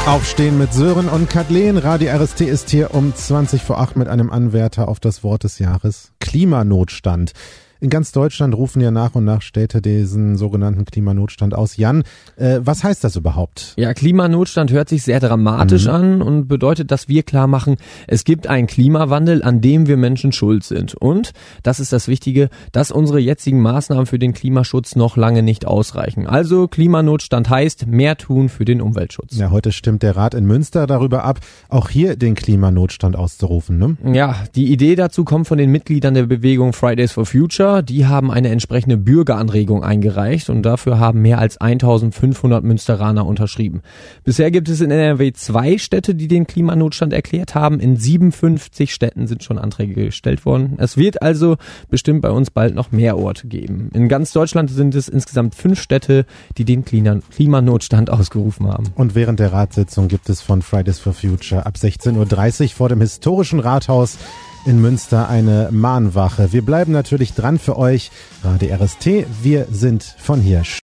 Aufstehen mit Sören und Kathleen. Radio RST ist hier um 20:08 mit einem Anwärter auf das Wort des Jahres. Klimanotstand. In ganz Deutschland rufen ja nach und nach Städte diesen sogenannten Klimanotstand aus. Jan, was heißt das überhaupt? Ja, Klimanotstand hört sich sehr dramatisch an und bedeutet, dass wir klar machen, es gibt einen Klimawandel, an dem wir Menschen schuld sind. Und, das ist das Wichtige, dass unsere jetzigen Maßnahmen für den Klimaschutz noch lange nicht ausreichen. Also Klimanotstand heißt, mehr tun für den Umweltschutz. Ja, heute stimmt der Rat in Münster darüber ab, auch hier den Klimanotstand auszurufen, ne? Ja, die Idee dazu kommt von den Mitgliedern der Bewegung Fridays for Future. Die haben eine entsprechende Bürgeranregung eingereicht und dafür haben mehr als 1500 Münsteraner unterschrieben. Bisher gibt es in NRW 2 Städte, die den Klimanotstand erklärt haben. In 57 Städten sind schon Anträge gestellt worden. Es wird also bestimmt bei uns bald noch mehr Orte geben. In ganz Deutschland sind es insgesamt 5 Städte, die den Klimanotstand ausgerufen haben. Und während der Ratssitzung gibt es von Fridays for Future ab 16:30 Uhr vor dem historischen Rathaus in Münster eine Mahnwache. Wir bleiben natürlich dran für euch. Radio RST, wir sind von hier.